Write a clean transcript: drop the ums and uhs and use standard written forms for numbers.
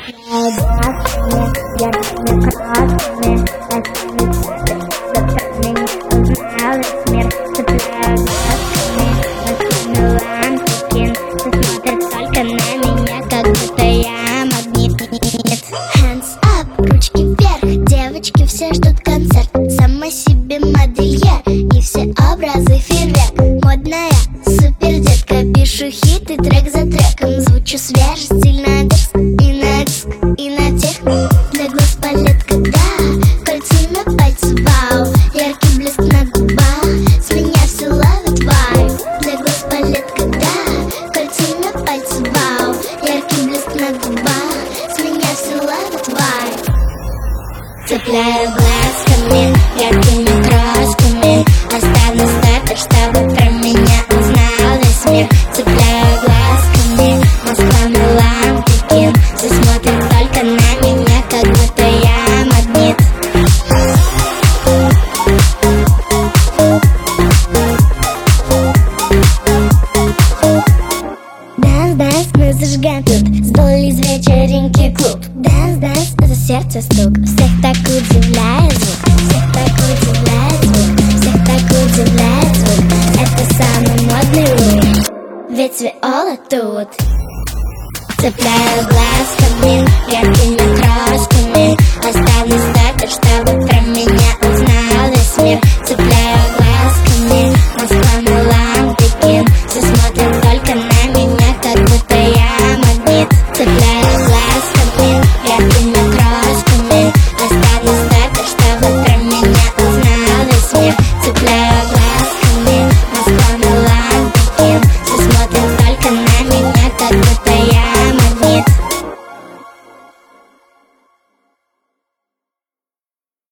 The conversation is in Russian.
Цепляю глазками, яркими красками, ночными цветами, чтоб меня узнал весь мир. Цепляю глазками, ночными лампочки, ты смотришь только на меня, как будто я магнит. Hands up, ручки вверх, девочки все ждут концерт. Сама себе модельер, и все образы фейерверк. Модная супер детка, пишу хиты трек за треком. Звучу свеже, стильно дерзко, и на диск, и на техно. Для глаз палетка, да, кольцо на пальце, вау. Яркий блеск на губах, с меня все ловит вайб. Для глаз палетка, да, кольцо на пальце, вау. Яркий блеск на губах, с меня все ловит вайб. Цепляю глазками, яркими красками, оставлю статус, чтобы про меня узнал весь мир. Цепляю глазками, Москва, Милан, Пекин, все смотрят только на меня, как будто я магнит. Дэнс, мы зажигаем тут, сдулись вечеринки клуб. Дэнс, это сердце стук, всех так удивляет звук, всех так удивляет звук, всех так удивляет звук. Это самый модный лук, ведь Виола тут. Цепляю глазками, яркими красками, оставлю статус, чтобы